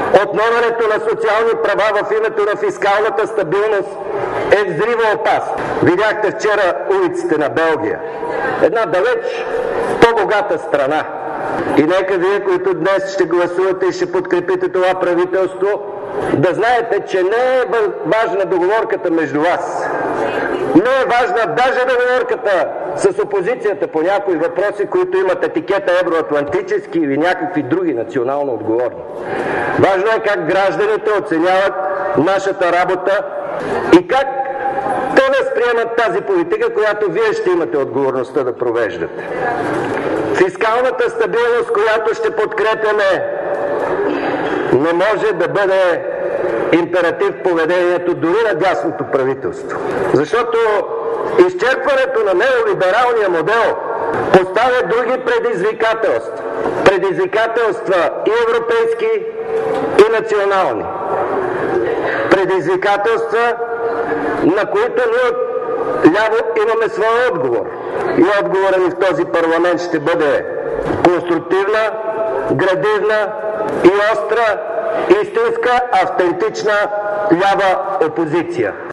Отнемането на социални права в името на фискалната стабилност е взривоопасно. Видяхте вчера улиците на Белгия. Една далеч по-богата страна. И нека вие, които днес ще гласувате и ще подкрепите това правителство, да знаете, че не е важна договорката между вас. Не е важна даже договорката с опозицията по някои въпроси, които имат етикета евроатлантически или някакви други национално отговорни. Важно е как гражданите оценяват нашата работа и как те възприемат тази политика, която вие ще имате отговорността да провеждате. Фискалната стабилност, която ще подкрепяме, не може да бъде императив в поведението дори на дясното правителство. Защото изчерпването на неолибералния модел поставя други предизвикателства. Предизвикателства и европейски, и национални. Предизвикателства, на които ние ляво имаме своя отговор. И отговорът ни в този парламент ще бъде конструктивна, градивна и остра, истинска, автентична лява опозиция.